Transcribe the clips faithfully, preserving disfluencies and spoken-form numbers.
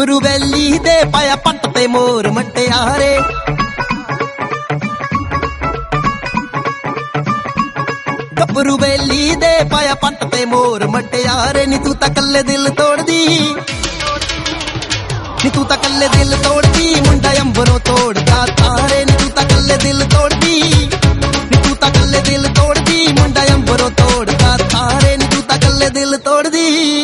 ਗੱਭਰੂ ਵੈਲੀ ਦੇ ਪਾਇਆ ਪੱਟ ਤੇ ਮੋਰ ਮਟਿਆਰੇ ਗੱਭਰੂ ਵੈਲੀ ਦੇ ਪਾਇਆ ਪੱਟ ਤੇ ਮੋਰ ਮਟਿਆਰੇ ਨੀ ਤੂੰ ਤਾਂ ਕੱਲੇ ਦਿਲ ਤੋੜਦੀ ਨੀ ਤੂੰ ਤਾਂ ਕੱਲੇ ਦਿਲ ਤੋੜਦੀ ਮੁੰਡਾ ਅੰਬਰੋਂ ਤੋੜਦਾ ਤਾਰੇ ਨੀ ਤੂੰ ਤਾਂ ਕੱਲੇ ਦਿਲ ਤੋੜਦੀ ਨੀ ਤੂੰ ਤਾਂ ਕੱਲੇ ਦਿਲ ਤੋੜਦੀ ਮੁੰਡਾ ਅੰਬਰੋਂ ਤੋੜਦਾ ਤਾਰੇ ਨੀ ਤੂੰ ਤਾਂ ਕੱਲੇ ਦਿਲ ਤੋੜਦੀ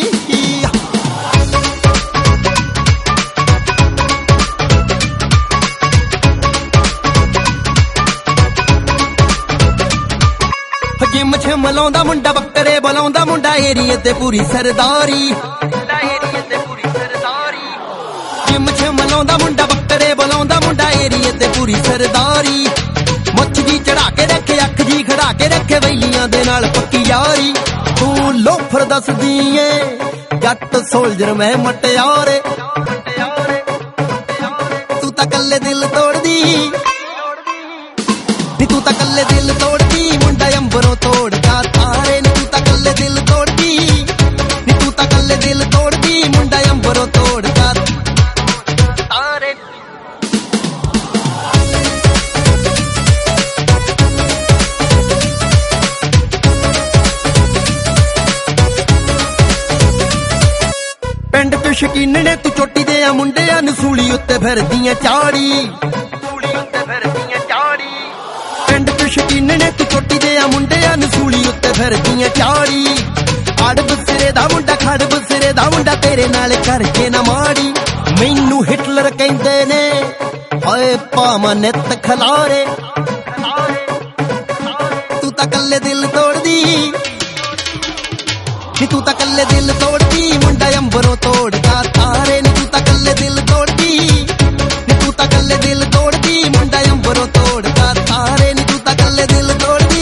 ਜਿਮ ਛਿਮ ਲਾਉਂਦਾ ਮੁੰਡਾ ਬੱਕਰੇ ਬੁਲਾਉਂਦਾ ਮੁੰਡਾ ਏਰੀਏ ਤੇ ਪੂਰੀ ਸਰਦਾਰੀ ਜਿਮ ਛਿਮ ਲਾਉਂਦਾ ਮੁੰਡਾ ਬੱਕਰੇ ਬੁਲਾਉਂਦਾ ਮੁੰਡਾ ਏਰੀਏ ਤੇ ਪੂਰੀ ਸਰਦਾਰੀ ਮੁੱਛ ਜੀ ਚੜਾ ਕੇ ਰੱਖੇ ਅੱਖ ਜੀ ਖੜਾ ਕੇ ਰੱਖੇ ਵੈਲੀਆਂ ਦੇ ਨਾਲ ਪੱਕੀ ਯਾਰੀ ਤੂੰ ਲੋਫਰ ਦੱਸਦੀ ਏ ਜੱਟ ਸੋਲਜਰ ਮੈਂ ਮਟਿਆਰੇ ਤੂੰ ਤਾਂ ਕੱਲੇ ਦਿਲ ਤੋੜਦੀ ਨੀ ਤੂੰ ਤਾਂ ਕੱਲੇ ਦਿਲ ਤੋੜਦੀ ਮੁੰਡਾ ਅੰਬਰੋਂ ਤੋੜਦਾ ਤਾਰੇ ਨੀ ਤੂੰ ਤਾਂ ਕੱਲੇ ਦਿਲ ਤੋੜਦੀ ਨੀ ਤੂੰ ਤਾਂ ਕੱਲੇ ਦਿਲ ਤੋੜਦੀ ਮੁੰਡਾ ਅੰਬਰੋਂ ਤੋੜਦਾ ਤਾਰੇ ਪਿੰਡ ਤੋਂ ਸ਼ਕੀਨ ਨੇ ਤੂੰ ਚੋਟੀ ਦੇ ਆ ਮੁੰਡਿਆਂ ਨੂੰ ਸੂਲੀ ਉੱਤੇ ਫਿਰਦੀਆਂ ਚਾੜੀ ਸੂਲੀ ਉੱਤੇ ਫਿਰਦੀਆਂ ਚਾੜੀ ਪਿੰਡ ਤੋਂ ਸ਼ਕੀਨ ਨੇ ਤੂੰ ਚੋਟੀ ਦੇ ਆ ਮੁੰਡਿਆਂ ਨੂੰ ਸੂਲੀ ਉੱਤੇ ਫਿਰਦੀਆਂ ਚਾੜੀ ਅੜ ਬਸਰੇ ਦਾ ਮੁੰਡਾ ਖੜ ਬਸਰੇ ਦਾ ਮੁੰਡਾ ਤੇਰੇ ਨਾਲ ਕਰਕੇ ਨਾ ਮਾੜੀ ਮੈਨੂੰ ਹਿਟਲਰ ਕਹਿੰਦੇ ਨੇ ਓਏ ਭਾਵਾਂ ਨਿੱਤ ਖਲਾਰੇ ਤੂੰ ਤਾਂ ਕੱਲੇ ਦਿਲ ਤੋੜਦੀ ਨੀ ਤੂੰ ਤਾਂ ਕੱਲੇ ਦਿਲ ਤੋੜਦੀ ਮੁੰਡਾ ਅੰਬਰੋਂ ਤੋੜਦਾ ਤਾਰੇ ਨੀ ਤੂੰ ਤਾਂ ਕੱਲੇ ਦਿਲ ਤੋੜਦੀ ਨੀ ਤੂੰ ਤਾਂ ਕੱਲੇ ਦਿਲ ਤੋੜਦੀ ਮੁੰਡਾ ਅੰਬਰੋਂ ਤੋੜਦਾ ਤਾਰੇ ਨੀ ਤੂੰ ਤਾਂ ਕੱਲੇ ਦਿਲ ਤੋੜਦੀ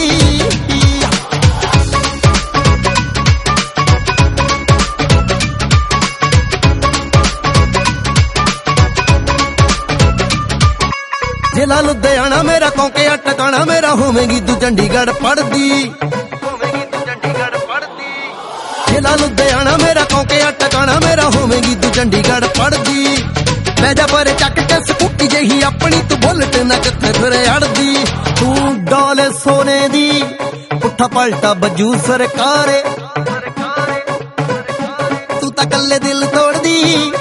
ਜ਼ਿਲ੍ਹਾ ਲੁਧਿਆਣਾ ਮੇਰਾ ਕੌਂਕੇ ਟਿਕਾਣਾ ਮੇਰਾ ਹੋਵੇਂਗੀ ਤੂੰ ਚੰਡੀਗੜ੍ਹ ਪੜ੍ਹਦੀ ਹੋਵੇਂਗੀ ਤੂੰ ਚੰਡੀਗੜ੍ਹ ਪੜ੍ਹਦੀ ਜ਼ਿਲ੍ਹਾ ਲੁਧਿਆਣਾ ਮੇਰਾ ਕੌਂਕੇ ਟਿਕਾਣਾ ਮੇਰਾ ਹੋਵੇਂਗੀ ਤੂੰ ਚੰਡੀਗੜ੍ਹ ਪੜ੍ਹਦੀ ਮੈਂ ਜਾ ਪਰ ਚੱਕ ਕੇ ਸਕੂਟੀ ਜਿਹੀ ਆਪਣੀ ਤੂੰ ਬੁਲਟ ਨਾ ਕਿੱਥੇ ਫਿਰ ਅੜਦੀ ਤੂੰ ਡੋਲੇ ਸੋਨੇ ਦੀ ਪੁੱਠਾ ਪਲਟਾ ਬੱਜੂ ਸਰਕਾਰੇ ਤੂੰ ਤਾਂ ਕੱਲੇ ਦਿਲ ਤੋੜਦੀ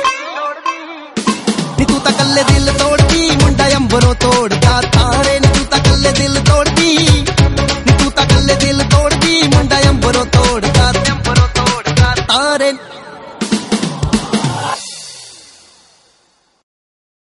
ਨੀ ਤੂੰ ਤਾਂ ਕੱਲੇ ਦਿਲ ਤੋੜਦੀ ਮੁੰਡਾ ਅੰਬਰੋਂ ਤੋੜਦਾ ਤਾਰੇ ਨੀ ਤੂੰ ਤਾਂ ਕੱਲੇ ਦਿਲ ਤੋੜਦੀ ਨੀ ਤੂੰ ਤਾਂ ਕੱਲੇ ਦਿਲ ਤੋੜਦੀ ਮੁੰਡਾ ਅੰਬਰੋਂ ਤੋੜਦਾ ਅੰਬਰੋਂ ਤੋੜਦਾ ਤਾਰੇ